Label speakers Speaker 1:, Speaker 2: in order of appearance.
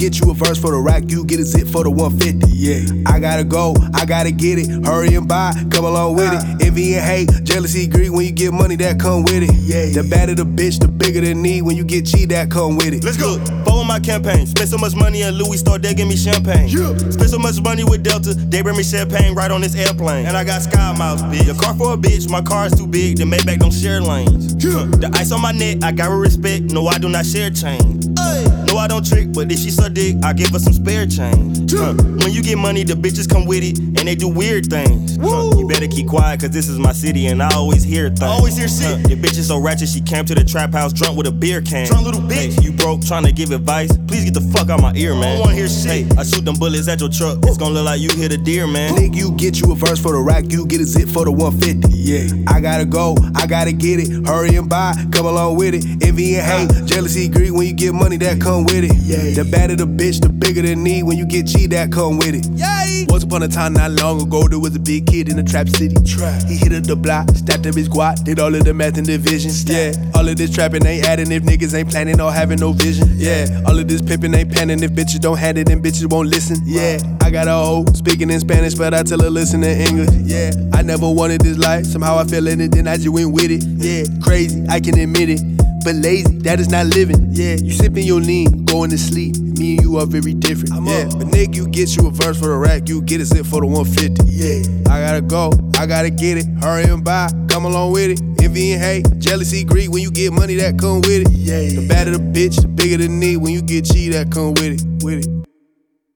Speaker 1: get you a verse for the rack, you get a zip for the 150. Yeah, I gotta go, I gotta get it. Hurry and buy, come along with it. Envy and hate, jealousy, greed. When you get money, that come with it. The badder the bitch, the bigger the need. When you get cheat, that come with it.
Speaker 2: Let's go. Follow my campaign. Spend so much money at Louis store, they give me champagne. Spend so much money with Delta, they bring me champagne right on this airplane. And I got Sky Miles, bitch. Your car for a bitch, my car is too big. The Maybach don't share lanes. The ice on my neck, I got her respect. No, I do not share change. No, I don't trick, but if she suck dick, I give her some spare change. When you get money, the bitches come with it, and they do weird things. You better keep quiet, cause this is my city, and I always hear things. I always hear shit. Your bitch is so ratchet, she came to the trap house drunk with a beer can. Drunk little bitch. Hey, you broke, trying to give advice? Please get the fuck out my ear, man. I don't wanna hear shit. Hey, I shoot them bullets at your truck, it's gonna look like you hit a deer, man.
Speaker 1: Nigga, you get you a verse for the rack, you get a zip for the 150. Yeah, I gotta go, I gotta get it. Hurry and buy, come along with it. Envy and hate, jealousy, greed. When you get money, that come with it. The badder the bitch, the bigger the need. When you get cheat, that come with it. Once upon a time, not long ago, there was a big kid in the trap city. He hit up the block, stacked up his guap, did all of the math and division. Yeah, all of this trapping ain't adding if niggas ain't planning or having no vision. Yeah, all of this pimping ain't panning if bitches don't have it, then bitches won't listen. Yeah, I got a hoe speaking in Spanish, but I tell her listen in English. Yeah, I never wanted this life, somehow I fell in it, then I just went with it. Yeah, crazy, I can admit it, but lazy, that is not living. Yeah, you sipping your lean, going to sleep. Me and you are very different. But nigga, you get you a verse for the rack, you get a zip for the 150. Yeah, I gotta go, I gotta get it. Hurry and buy, come along with it. Envy and hate, jealousy, greed. When you get money, that come with it. The badder the bitch, the bigger the need. When you get cheat, that come with it.